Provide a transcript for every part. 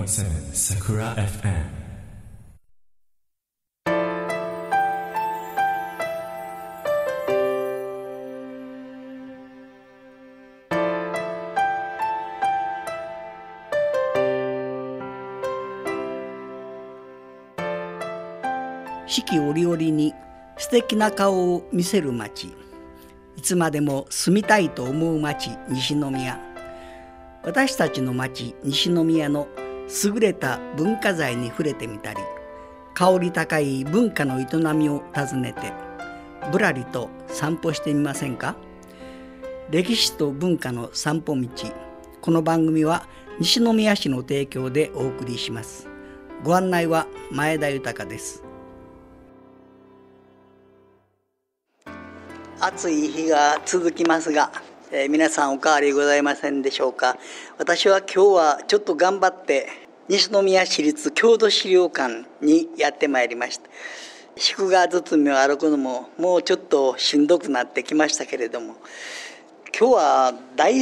89.7 Sakura FM。 四季折々に素敵な顔を見せる町、いつまでも住みたいと思う町、西宮。私たちの町西宮の優れた文化財に触れてみたり、香り高い文化の営みを訪ねてぶらりと散歩してみませんか。歴史と文化の散歩道。この番組は西宮市の提供でお送りします。ご案内は前田豊です。暑い日が続きますが、皆さんお変わりございませんでしょうか。私は今日はちょっと頑張って西宮市立郷土資料館にやってまいりました。宿川堤を歩くのももうちょっとしんどくなってきましたけれども、今日は第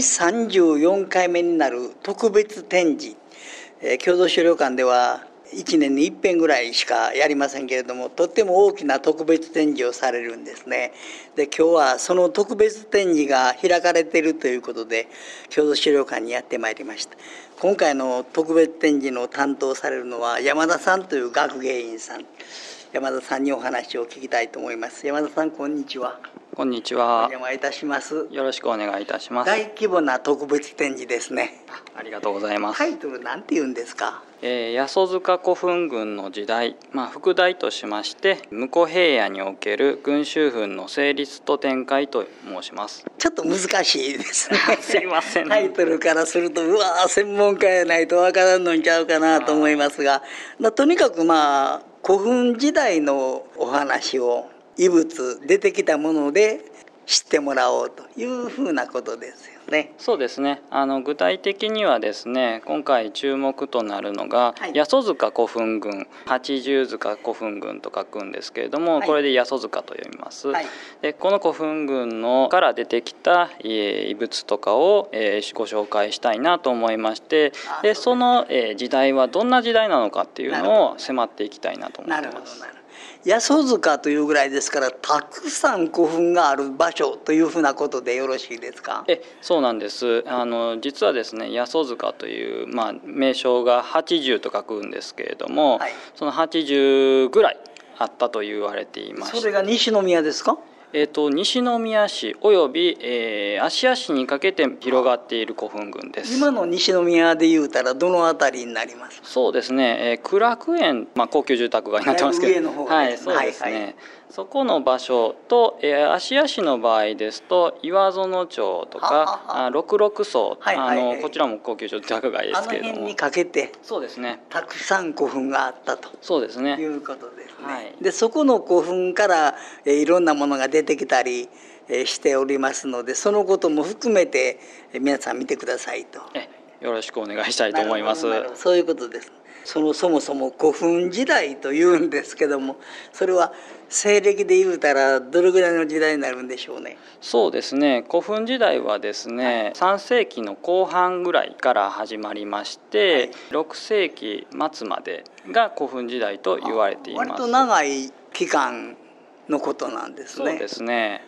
34回目になる特別展示、郷土資料館では1年に一遍ぐらいしかやりませんけれども、とっても大きな特別展示をされるんですね。で、今日はその特別展示が開かれているということで郷土資料館にやってまいりました。今回の特別展示の担当されるのは山田さんという学芸員さん。山田さんにお話を聞きたいと思います。山田さん、こんにちは。 こんにちは。 お邪魔いたします。 よろしくお願いいたします。 大規模な特別展示ですね。 ありがとうございます。 タイトルなんて言うんですか。 八十塚古墳群の時代、副題としまして向平野における群衆群の成立と展開と申します。 ちょっと難しいですね。 すいません。 タイトルからすると専門家やないとわからんのんちゃうかなと思いますが、とにかく古墳時代のお話を遺物出てきたもので知ってもらおうというふうなことですよね。 そうですね。具体的にはですね、今回注目となるのが、八十塚古墳群、八十塚古墳群と書くんですけれども、これで八十塚と読みます。で、この古墳群のから出てきた遺物とかをご紹介したいなと思いまして、でその時代はどんな時代なのかっていうのを迫っていきたいなと思ってます。 八十塚というぐらいですから、たくさん古墳がある場所というふうなことでよろしいですか。 そうなんです。実はですね、八十塚という、名称が80と書くんですけれども、その80ぐらいあったと言われていまして、 それが西宮ですか。 西宮市および、芦屋市にかけて広がっている古墳群です。 今の西宮でいうたらどのあたりになりますか。 そうですね、苦楽園、高級住宅街になってますけど、 上の方ですね。 そうですね、そこの場所と、芦屋市の場合ですと岩園町とか六六荘、こちらも高級住宅街ですけれども、 辺にかけてそうですね、 たくさん古墳があったとそうですね、 いうことですね。でそこの古墳からいろんなものが出てきたりしておりますので、そのことも含めて皆さん見てくださいと。 よろしくお願いしたいと思います。 そういうことです。そもそも古墳時代というんですけども、それは西暦で言うたらどれぐらいの時代になるんでしょうね。 そうですね、古墳時代はですね、3世紀の後半ぐらいから始まりまして、6世紀末までが古墳時代と言われています。 割と長い期間のことなんですね。 そうですね。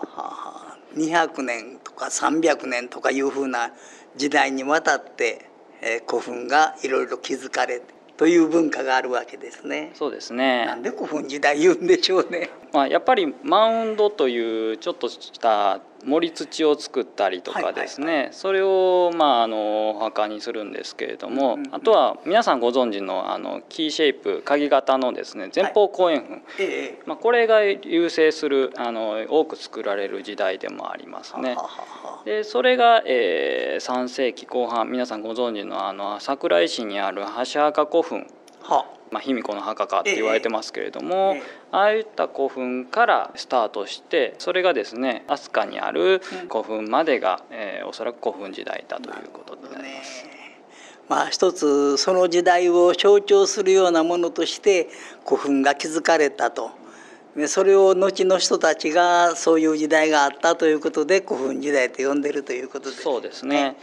200年とか300年とかいうふうな時代にわたって古墳がいろいろ築かれてという文化があるわけですね。 そうですね。 なんで古墳時代言うんでしょうね。 やっぱりマウンドというちょっとした盛り土を作ったりとかですね、それをお墓にするんですけれども、あとは皆さんご存知のキーシェイプ鍵型のですね前方後円墳、これが優勢する多く作られる時代でもありますね。でそれが、3世紀後半、皆さんご存知の桜井市にある箸墓古墳、卑弥呼の墓かって言われてますけれども、ああいった古墳からスタートして、それがですね飛鳥にある古墳までが、おそらく古墳時代だということになります。 一つその時代を象徴するようなものとして古墳が築かれたと。それを後の人たちがそういう時代があったということで古墳時代と呼んでるということですね。 そうですね。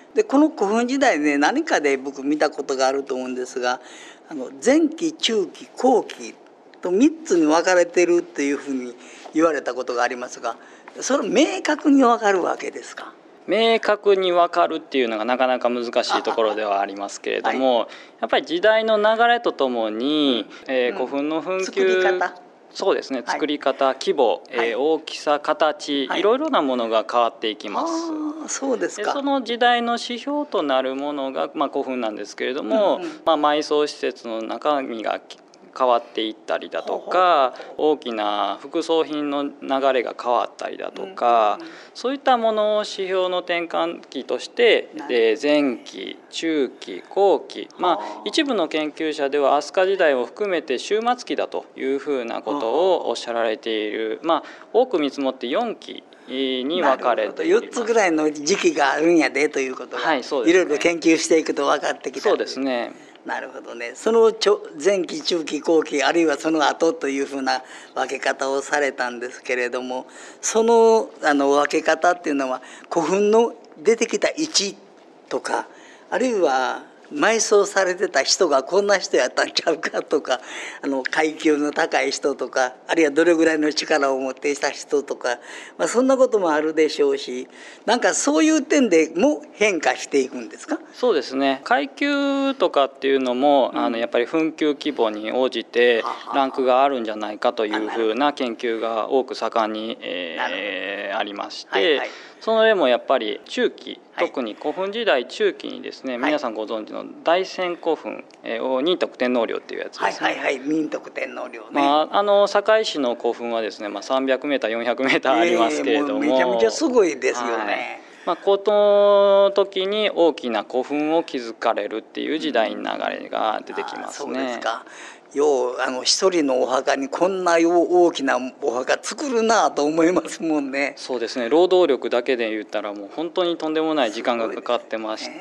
でこの古墳時代ね、何かで僕見たことがあると思うんですが、前期中期後期と3つに分かれてるっていうふうに言われたことがありますが、それ明確に分かるわけですか？ 明確に分かるっていうのがなかなか難しいところではありますけれども、やっぱり時代の流れとともに、古墳の墳作り丘、 方、 そうですね、作り方、規模、大きさ、形、いろいろなものが変わっていきます。 そうですか。 でその時代の指標となるものが、古墳なんですけれども、埋葬施設の中身が変わっていったりだとか、大きな副葬品の流れが変わったりだとか、そういったものを指標の転換期として、前期、中期、後期、一部の研究者では飛鳥時代を含めて終末期だというふうなことをおっしゃられている、多く見積もって4期に分かれています。 4つぐらいの時期があるんやでということが、 そうですね、 いろいろ研究していくと分かってきた。 そうですね。 なるほどね。その前期中期後期あるいはその後というふうな分け方をされたんですけれども、その分け方っていうのは古墳の出てきた位置とか、あるいは埋葬されてた人がこんな人やったんちゃうかとか、階級の高い人とか、あるいはどれぐらいの力を持っていた人とか、そんなこともあるでしょうし、なんかそういう点でも変化していくんですか？ そうですね、階級とかっていうのも、やっぱり墳丘規模に応じてランクがあるんじゃないかというふうな研究が多く盛んに、ありまして、その例もやっぱり中期、特に古墳時代中期にですね、皆さんご存知の大仙古墳、仁徳天皇陵っていうやつですね。 仁徳天皇陵ね。 堺市の古墳はですね、300メーター400メーターありますけれども、 めちゃめちゃすごいですよね。 この時に大きな古墳を築かれるっていう時代の流れが出てきますね。 そうですか。一人のお墓にこんな大きなお墓作るなと思いますもんね。 そうですね、労働力だけで言ったらもう本当にとんでもない時間がかかってまして、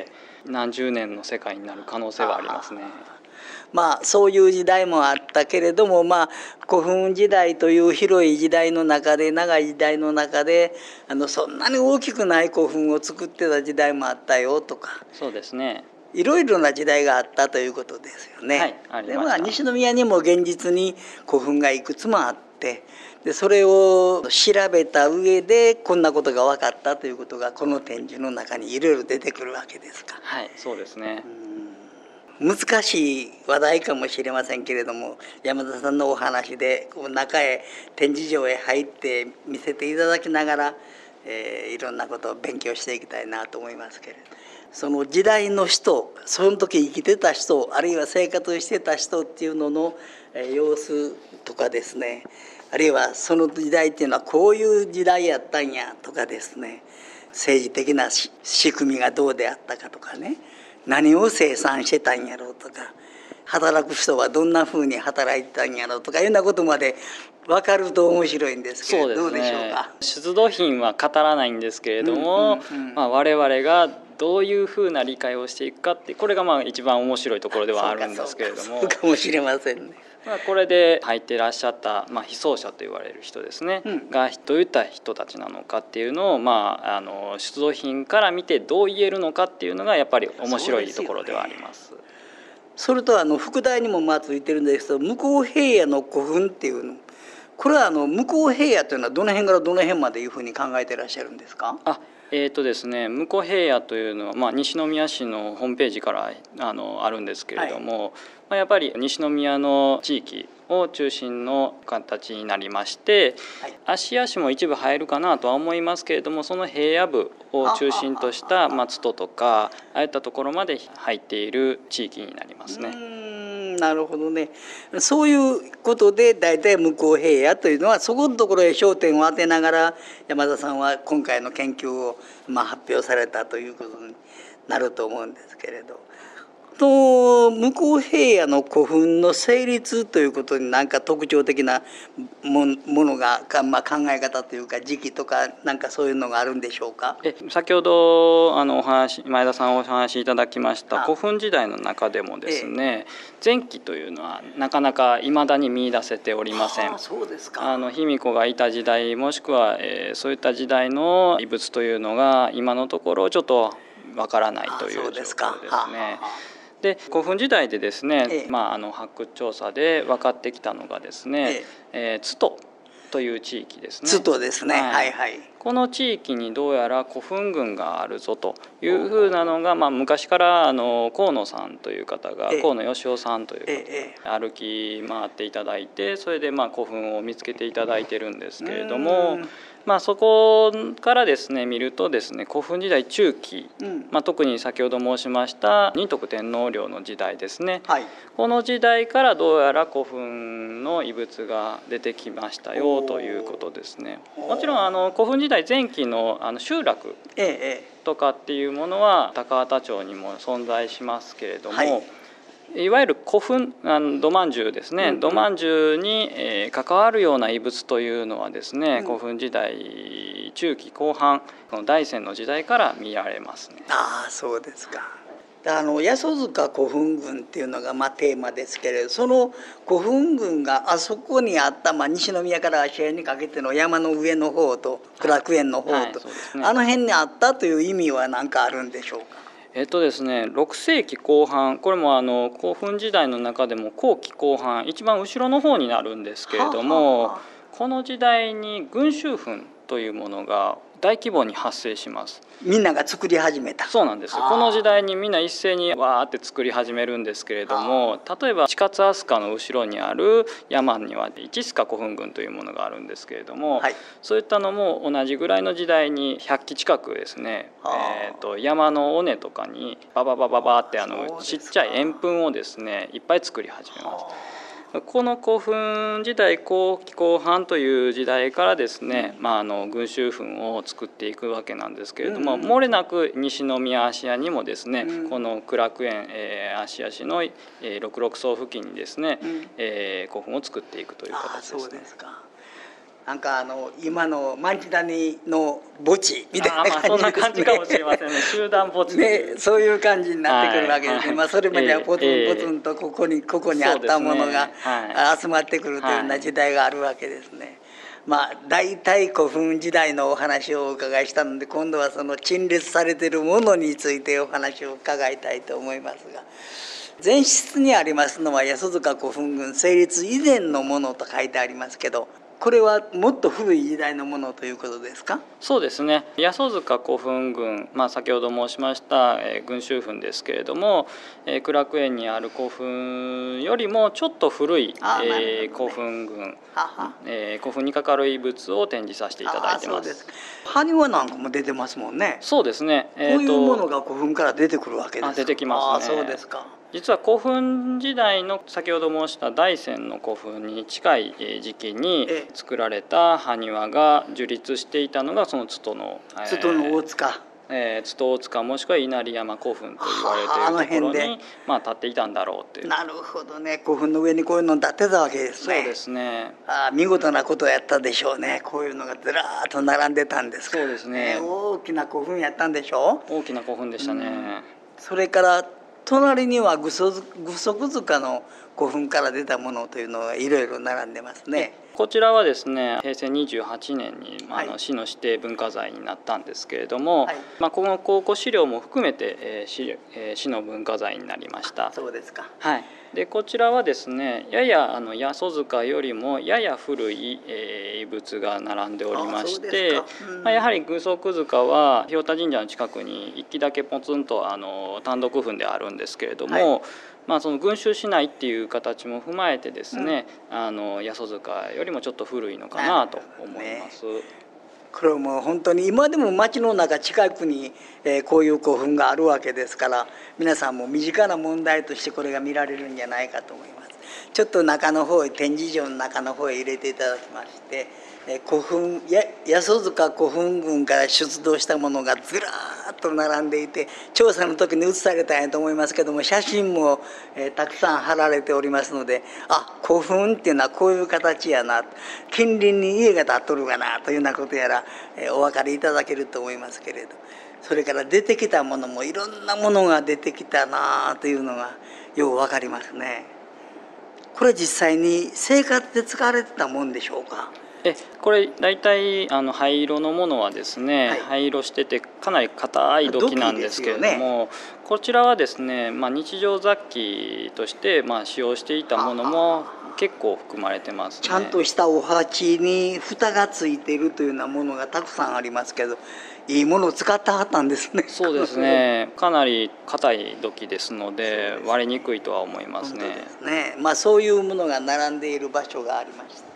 何十年の世界になる可能性はありますね。 そういう時代もあったけれども、古墳時代という広い時代の中で、長い時代の中でそんなに大きくない古墳を作ってた時代もあったよとか、 そうですね、 いろいろな時代があったということですよね。 ありました。 で西宮にも現実に古墳がいくつもあって、でそれを調べた上でこんなことが分かったということがこの展示の中にいろいろ出てくるわけですか。 そうですね。 難しい話題かもしれませんけれども、山田さんのお話で中へ展示場へ入って見せていただきながら、いろんなことを勉強していきたいなと思いますけれど、その時代の人、その時生きてた人、あるいは生活してた人っていうのの様子とかですね、あるいはその時代っていうのはこういう時代やったんやとかですね、政治的な仕組みがどうであったかとかね、何を生産してたんやろうとか、働く人はどんなふうに働いてたんやろうとかいうようなことまで分かると面白いんですけど、どうでしょうか。 出土品は語らないんですけれども、我々がどういうふうな理解をしていくかって、これが一番面白いところではあるんですけれども、 そうかもしれませんね。 これで入っていらっしゃった、被葬者と言われる人ですね、がどういった人たちなのかっていうのを、出土品から見てどう言えるのかっていうのがやっぱり面白いところではあります。 それと副題にもついてるんですけど、向こう平野の古墳っていうの、これは向こう平野というのはどの辺からどの辺までいうふうに考えていらっしゃるんですか？ ですね、向こう平野というのは、西宮市のホームページからあるんですけれども、やっぱり西宮の地域を中心の形になりまして、芦屋市も一部入るかなとは思いますけれども、その平野部を中心とした松戸とかああいったところまで入っている地域になりますね。 なるほどね。そういうことでだいたい向こう平野というのはそこのところへ焦点を当てながら山田さんは今回の研究を発表されたということになると思うんですけれど、向こう平野の古墳の成立ということに何か特徴的なものが、考え方というか時期とかなんかそういうのがあるんでしょうか？ 先ほど前田さんお話しいただきました古墳時代の中でもですね、前期というのはなかなか未だに見出せておりません。 そうですか。 卑弥呼がいた時代もしくは、そういった時代の遺物というのが今のところちょっとわからないという状況ですね。で古墳時代でですね、発掘調査で分かってきたのがですね、津戸という地域ですね。 津戸ですね、はいはい。 この地域にどうやら古墳群があるぞというふうなのが、昔から河野さんという方が、河野義雄さんという方が歩き回っていただいて、それで古墳を見つけていただいてるんですけれども、そこからですね見るとですね、古墳時代中期、特に先ほど申しました仁徳天皇陵の時代ですね、この時代からどうやら古墳の遺物が出てきましたよということですね。もちろん古墳時代前期の集落とかっていうものは高畑町にも存在しますけれども、いわゆる古墳土まんじゅうですね、土まんじゅうに関わるような遺物というのはですね、古墳時代中期後半この大山の時代から見られますね。 そうですか。八十塚古墳群っていうのがテーマですけれど、その古墳群があそこにあった、西宮から芦屋にかけての山の上の方と苦楽園の方と、あの辺にあったという意味は何かあるんでしょうか。 ですね、6世紀後半、これも古墳時代の中でも後期後半一番後ろの方になるんですけれども、この時代に群衆墳というものが大規模に発生します。 みんなが作り始めた。 そうなんです。この時代にみんな一斉にわーって作り始めるんですけれども、例えば近津飛鳥の後ろにある山には一須賀古墳群というものがあるんですけれども、そういったのも同じぐらいの時代に100基近くですね、山の尾根とかにバババババってちっちゃい円墳をですねいっぱい作り始めます。この古墳時代後期後半という時代からですね、群衆墳を作っていくわけなんですけれども、漏れなく西宮芦屋にもですね、この苦楽園芦屋市の六麓荘付近にですね、古墳を作っていくという形ですね。 そうですか。なんか今の町谷の墓地みたいな感じですね。 そんな感じかもしれませんね。集団墓地ね、そういう感じになってくるわけですね。それまではポツンポツンとここにあったものが集まってくるというような時代があるわけですね。大体古墳時代のお話をお伺いしたので、今度はその陳列されているものについてお話を伺いたいと思いますが、前室にありますのは八十塚古墳群成立以前のものと書いてありますけど、これはもっと古い時代のものということですか。 そうですね、八十塚古墳群、先ほど申しました群衆墳ですけれども、苦楽園にある古墳よりもちょっと古い古墳群、古墳に関わる遺物を展示させていただいてます。 埴輪なんかも出てますもんね。 そうですね、 こういうものが古墳から出てくるわけですか。 出てきますね。 そうですか。 実は古墳時代の先ほど申した大山の古墳に近い時期に作られた埴輪が樹立していたのがその津戸の大塚、 津戸大塚もしくは稲荷山古墳と言われているところに立っていたんだろうという。 なるほどね。古墳の上にこういうの立ってたわけですね。 そうですね。 見事なことをやったでしょうね。こういうのがずらーっと並んでたんですから。 そうですね。 大きな古墳やったんでしょう。 大きな古墳でしたね。 それから隣には具足塚の古墳から出たものというのがいろいろ並んでますね。 こちらはですね、平成28年に市の指定文化財になったんですけれども、この考古資料も含めて市の文化財になりました。 そうですか。 はい。でこちらはですね、やや八十塚よりもやや古い遺物が並んでおりまして、やはり具足塚は日田神社の近くに一基だけポツンと単独墳であるんですけれども、その群衆しないっていう形も踏まえてですね、八十塚よりもちょっと古いのかなと思います。 これも本当に今でも街の中近くにこういう古墳があるわけですから、皆さんも身近な問題としてこれが見られるんじゃないかと思います。ちょっと中の方へ、展示場の中の方へ入れていただきまして、八十塚古墳群から出土したものがずらーっと並んでいて、調査の時に写されたんやと思いますけども、写真もたくさん貼られておりますので、古墳っていうのはこういう形やな、近隣に家が建っとるかなというようなことやらお分かりいただけると思いますけれど、それから出てきたものもいろんなものが出てきたなというのがよく分かりますね。これ実際に生活で使われてたもんでしょうか。 これ大体灰色のものはですね、 はい、 灰色しててかなり硬い土器なんですけれども、こちらはですね、日常雑器として、使用していたものも結構含まれてますね。 ちゃんとしたお鉢に蓋がついているというようなものがたくさんありますけど、いいものを使ってはったんですね。 そうですね、かなり硬い土器ですので割れにくいとは思いますね。 そうですね。そういうものが並んでいる場所がありました。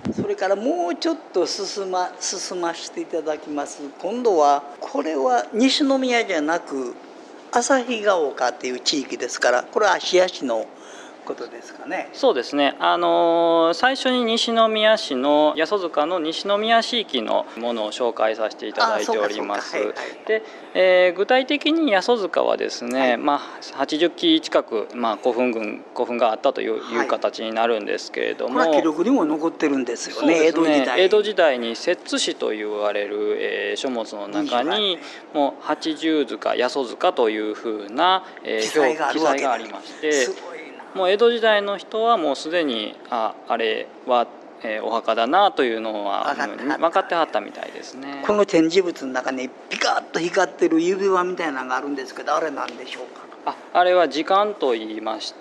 それからもうちょっと進ませていただきます。今度はこれは西宮じゃなく旭ヶ丘っていう地域ですから、これは芦屋市のことですかね。 そうですね、最初に西宮市の八十塚の西宮市域のものを紹介させていただいております。で、具体的に八十塚はですね、80基近く、古墳があったという形になるんですけれども、 これは記録にも残ってるんですよね。 江戸時代に摂津市と言われる、書物の中にもう八十塚八十塚というふうな、記載がありまして、もう江戸時代の人はもうすでにあれはお墓だなというのは分かってはったみたいですね。 この展示物の中にピカッと光ってる指輪みたいなのがあるんですけど、あれなんでしょうか。 あれは時間といいまして、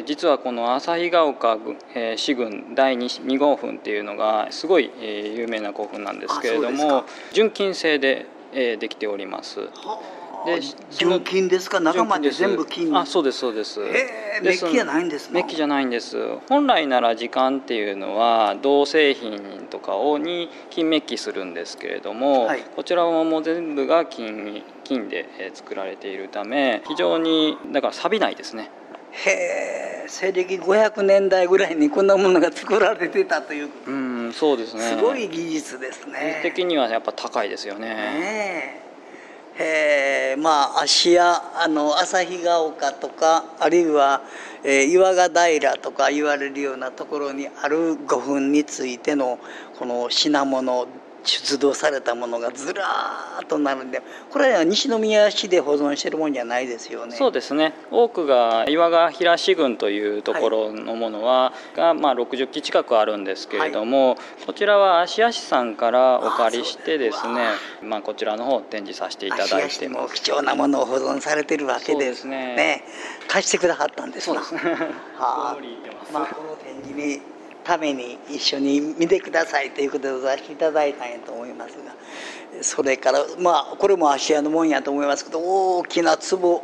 実はこの旭ヶ丘市郡第2号墳っていうのがすごい有名な古墳なんですけれども、純金製でできております。 で純金ですか。中まで全部金。 そうですそうです。 メッキじゃないんですね。 メッキじゃないんです。本来なら時間っていうのは銅製品とかに金メッキするんですけれども、こちらはもう全部が金で作られているため、非常にだから錆びないですね。 西暦500年代ぐらいにこんなものが作られてたという。 そうですね。 すごい技術ですね。 技術的にはやっぱ高いですよね。 芦屋旭ヶ丘とか、あるいは、岩ヶ平とか言われるようなところにある古墳についてのこの品物、出土されたものがずらーっと並んで、これは西宮市で保存しているものじゃないですよね。 そうですね。多くが岩ヶ平市郡というところのものは、60基近くあるんですけれども、こちらは芦屋市さんからお借りしてですね、こちらの方を展示させていただいてます。 芦屋市も貴重なものを保存されているわけですね。貸してくださったんですな。 そうですね。 この展示にために一緒に見てくださいということで出していただいたんやと思いますが、それからこれも芦屋のもんやと思いますけど、大きな壺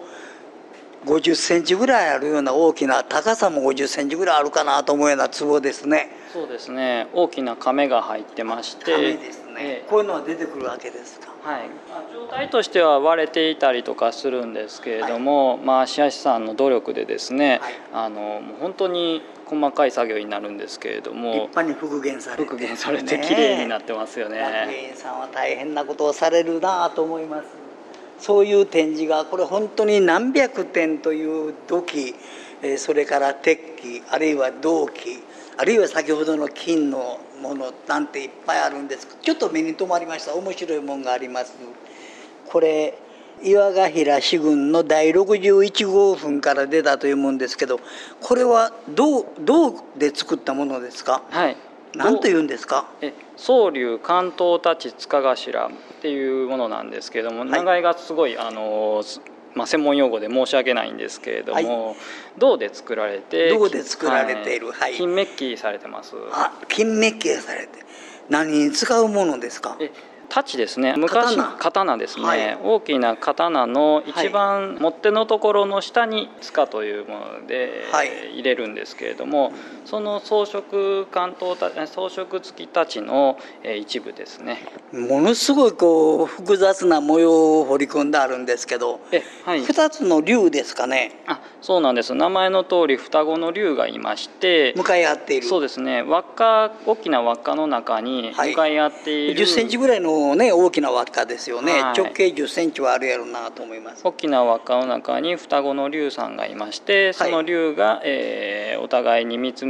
50センチぐらいあるような大きな、高さも50センチぐらいあるかなと思うような壺ですね。 そうですね。大きな甕が入ってまして、 甕ですね。こういうのは出てくるわけですか。 状態としては割れていたりとかするんですけれども、芦屋市さんの努力でですね、もう本当に細かい作業になるんですけれども、 立派に復元されて綺麗になってますよね。 学芸員さんは大変なことをされるなと思います。そういう展示がこれ本当に何百点という土器、それから鉄器、あるいは銅器、あるいは先ほどの金のものなんていっぱいあるんです。ちょっと目に留まりました。面白いものがあります。これ岩ヶ平市郡の第61号墳から出たというものですけど、これは銅で作ったものですか。何というんですか。 宗龍関東太刀塚頭っていうものなんですけれども、名前がすごい専門用語で申し訳ないんですけれども、銅で作られている、金メッキされてます。 金メッキされて、何に使うものですか。 太刀ですね。昔刀ですね、大きな刀の一番持ってのところの下に柄というもので入れるんですけれども、その装飾付き太刀の一部ですね。 ものすごい複雑な模様を彫り込んであるんですけど、2つの龍ですかね。 そうなんです。名前の通り双子の龍がいまして、 向かい合っている。 そうですね。大きな輪っかの中に向かい合っている、 10センチぐらいの大きな輪っかですよね。直径10センチはあるやろうなと思います。 大きな輪っかの中に双子の龍さんがいまして、その龍が、お互いに見つめ合っ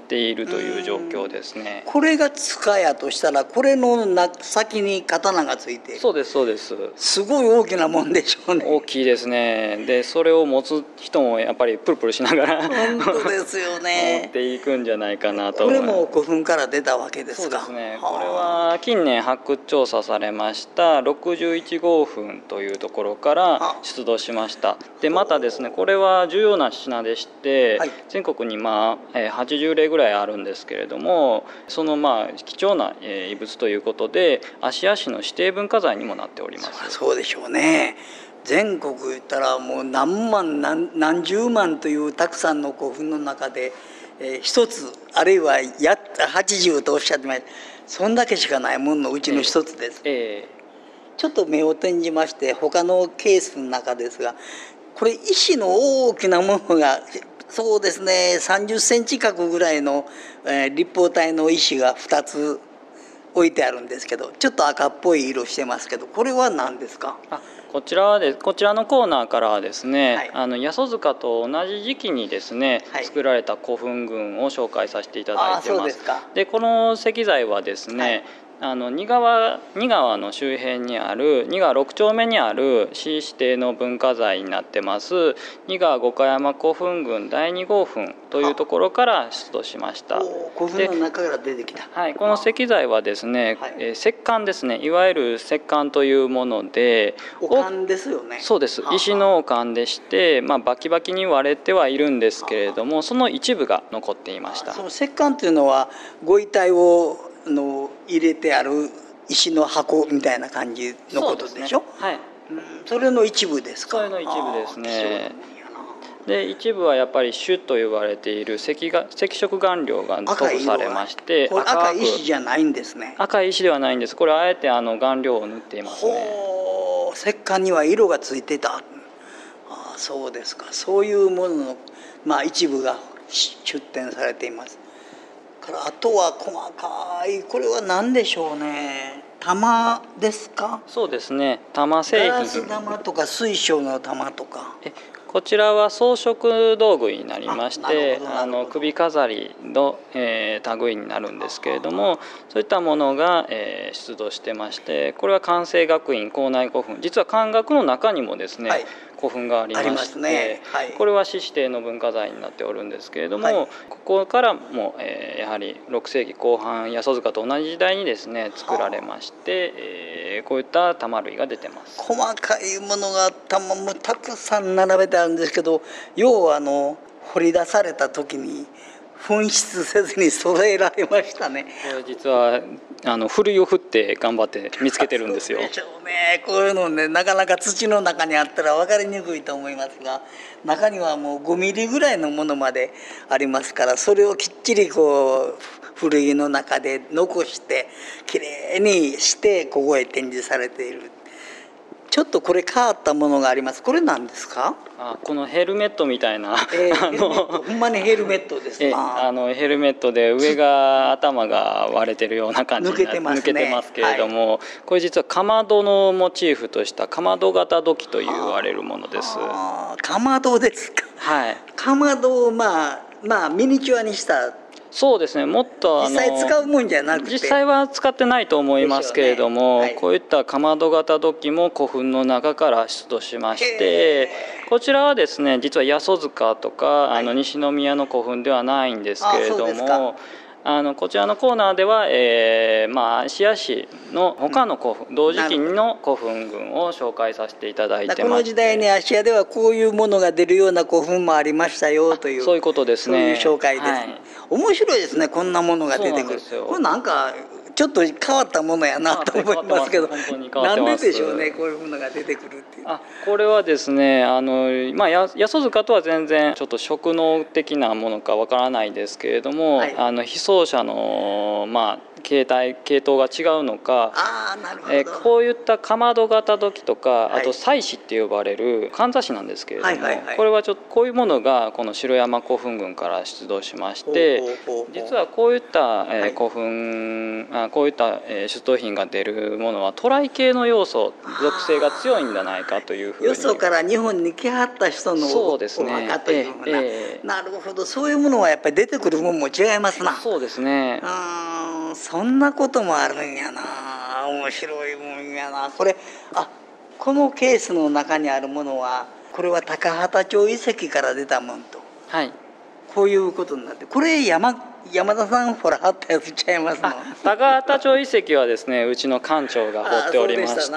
っているという状況ですね。 これが塚やとしたら、これの先に刀がついている。 そうですそうです。 すごい大きなもんでしょうね。 大きいですね。でそれを持つ人もやっぱりプルプルしながら本当ですよね持っていくんじゃないかなと思います。 これも古墳から出たわけですか。 そうですね。これは近年発掘調査されました61号墳というところから出土しました。でまたですね、これは重要な品でして、はい、全国に80例ぐらいあるんですけれども、その貴重な遺物ということで芦屋市の指定文化財にもなっております。 そうでしょうね。全国言ったらもう何万 何十万というたくさんの古墳の中で、一つあるいは80とおっしゃってました。そんだけしかないもののうちの一つです。ちょっと目を転じまして他のケースの中ですが、これ石の大きなものがそうですね30センチ角ぐらいの、立方体の石が2つ置いてあるんですけど、ちょっと赤っぽい色してますけど、これは何ですか？ こちらのコーナーからはですね、はい、八十塚と同じ時期にですね、はい、作られた古墳群を紹介させていただいてます。でこの石材はですね、はい仁川の周辺にある仁川6丁目にある市指定の文化財になってます仁川五箇山古墳群第2号墳というところから出土しました。 古墳の中から出てきた。 はい、この石材はですね、石棺ですね、いわゆる石棺というもので、 お棺ですよね。 そうです。石のお棺でして、バキバキに割れてはいるんですけれども、その一部が残っていました。 その石棺というのはご遺体を入れてある石の箱みたいな感じのことでしょ。 はい、 それの一部ですか。 それの一部ですね。で一部はやっぱり朱と言われている赤色顔料が塗されまして、 これ赤い石じゃないんですね。 赤い石ではないんです。これはあえて顔料を塗っていますね。 石棺には色がついてた。そうですか。そういうものの、一部が出展されています。あとは細かい、これは何でしょうね。玉ですか。 そうですね。玉製品。 ガラス玉とか水晶の玉とか。 こちらは装飾道具になりまして、首飾りの、類になるんですけれども、そういったものが、出土してまして、これは関西学院校内古墳、実は漢学の中にもですね、はい、古墳がありまして、はい、これは市指定の文化財になっておるんですけれども、はい、ここからも、やはり6世紀後半八十塚と同じ時代にですね作られまして、こういった玉類が出てます。 細かいものが玉もたくさん並べてあるんですけど、要は掘り出された時に紛失せずに揃えられましたね。 これ実はふるいを振って頑張って見つけてるんですよ。 そうでしょうね。こういうのね、なかなか土の中にあったら分かりにくいと思いますが、中にはもう5ミリぐらいのものまでありますから、それをきっちりこうふるいの中で残してきれいにしてここへ展示されている。ちょっとこれ変わったものがあります。これ何ですか？ このヘルメットみたいな、 ほんまにヘルメットですな。 ヘルメットで上が頭が割れてるような感じに抜けてますけれども、はい、これ実はかまどのモチーフとしたかまど型土器と言われるものです。 かまどですか。 はい。 かまどをミニチュアにした。 そうですね。もっと実際使うもんじゃなくて、 実際は使ってないと思いますけれども、ねはい、こういったかまど型土器も古墳の中から出土しまして、こちらはですね実は八十塚とか、はい、西宮の古墳ではないんですけれども、こちらのコーナーでは、芦屋市の他の古墳、同時期の古墳群を紹介させていただいてまして、 この時代に芦屋ではこういうものが出るような古墳もありましたよという、 そういうことですね。 そういう紹介です、はい、面白いですね。こんなものが出てくる。これなんかちょっちょっと変わったものやなと思いますけど、なんででしょうね、こういうものが出てくるっていう。 これはですね、八十塚とは全然ちょっと職能的なものかわからないですけれども、はい、被葬者の、 系統が違うのか、 なるほど。 こういったかまど型土器とか、 はい、 あと祭祀って呼ばれるかんざしなんですけれども、 はいはいはい、 これはちょっとこういうものがこの城山古墳群から出土しまして、実はこういった古墳、こういった出土品が出るものは渡来系の要素属性が強いんじゃないかというふうに、 よそから日本に来はった人のお墓というふうな、なるほど、そういうものはやっぱり出てくるものも違いますな。 そうですね。 そんなこともあるんやな。面白いもんやな。これこのケースの中にあるものは、これは高畑町遺跡から出たもんと、 はい、 こういうことになって、これ山田さんほら貼ったやつちゃいますの。 高畑町遺跡はですね、うちの館長が掘っておりまして、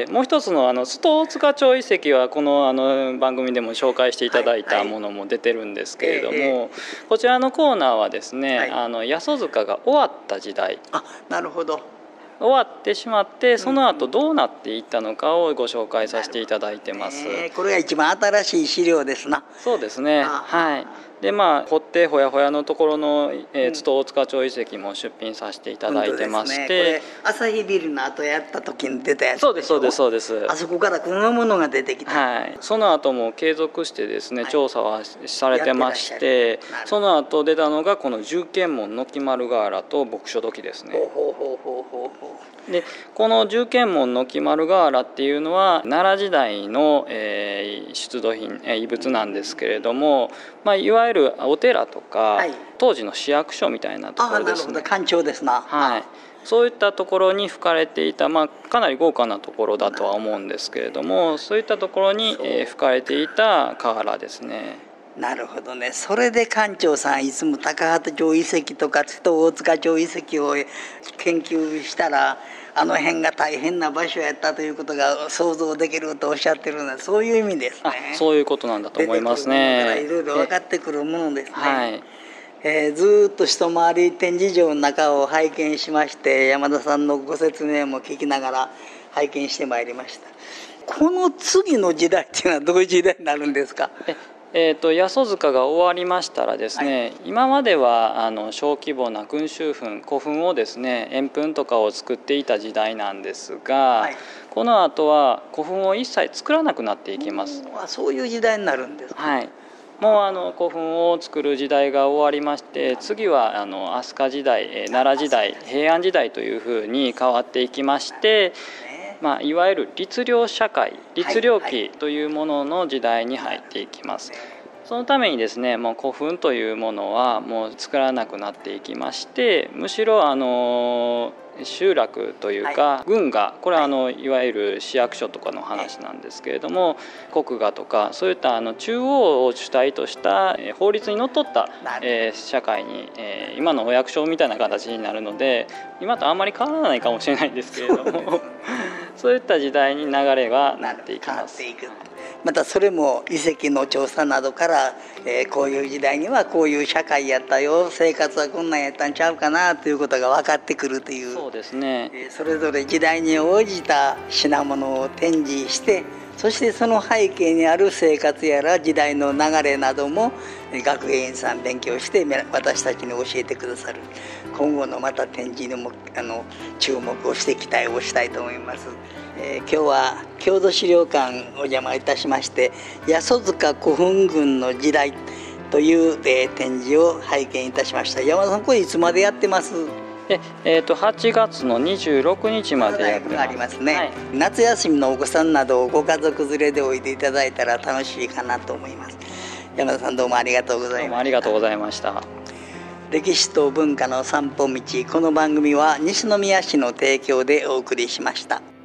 もう一つの須藤塚町遺跡はこの番組でも紹介していただいたものも出てるんですけれども、こちらのコーナーはですね、八十塚が終わった時代、 なるほど、 終わってしまってその後どうなっていったのかをご紹介させていただいてます。 これが一番新しい資料ですな。 そうですね。はい。で掘ってほやほやのところの津藤塚町遺跡も出品させていただいてまして、 朝日ビルの後やった時に出たやつ。 そうですそうですそうです。 あそこからこのものが出てきた。 はい。その後も継続してですね、調査はされてまして、その後出たのがこの十軒門軒丸瓦と牧書土器ですね。でこの十軒門軒丸瓦っていうのは奈良時代の出土品遺物なんですけれども、いわゆるお寺とか、当時の市役所みたいなところですね。 なるほど、官庁ですな。 はい。そういったところに吹かれていた、かなり豪華なところだとは思うんですけれども、そういったところに吹かれていた瓦ですね。 なるほどね。それで館長さんいつも高畑町遺跡とか津藤塚町遺跡を研究したら、あの辺が大変な場所やったということが想像できるとおっしゃってるのは、そういう意味ですね。 そういうことなんだと思いますね。 いろいろ分かってくるものですね。はい。ずっと一回り展示場の中を拝見しまして、山田さんのご説明も聞きながら拝見してまいりました。この次の時代っていうのはどういう時代になるんですか？ 八十塚が終わりましたらですね、今までは小規模な群衆墳古墳をですね、円墳とかを作っていた時代なんですが、この後は古墳を一切作らなくなっていきます。 そういう時代になるんですか？ はい。もう古墳を作る時代が終わりまして、次は飛鳥時代、奈良時代、平安時代というふうに変わっていきまして、いわゆる律令社会、律令期というものの時代に入っていきます。そのためにですね、もう古墳というものはもう作らなくなっていきまして、むしろ集落というか郡が、これはいわゆる市役所とかの話なんですけれども、国衙とかそういった中央を主体とした法律にのっとった社会に今のお役所みたいな形になるので、今とあんまり変わらないかもしれないんですけれどもそういった時代に流れがなっていきます。 またそれも遺跡の調査などから、こういう時代にはこういう社会やったよ、生活はこんなんやったんちゃうかなということが分かってくるという。 そうですね。 それぞれ時代に応じた品物を展示して、そしてその背景にある生活やら時代の流れなども学芸員さん勉強して私たちに教えてくださる。今後のまた展示にも注目をして期待をしたいと思います。今日は郷土資料館お邪魔いたしまして、八十塚古墳群の時代という展示を拝見いたしました。山田さん、これいつまでやってます？ 8月の26日までやってます。 ありますね。夏休みのお子さんなどご家族連れでおいでいただいたら楽しいかなと思います。山田さん、どうもありがとうございました。 どうもありがとうございました。 歴史と文化の散歩道、この番組は西宮市の提供でお送りしました。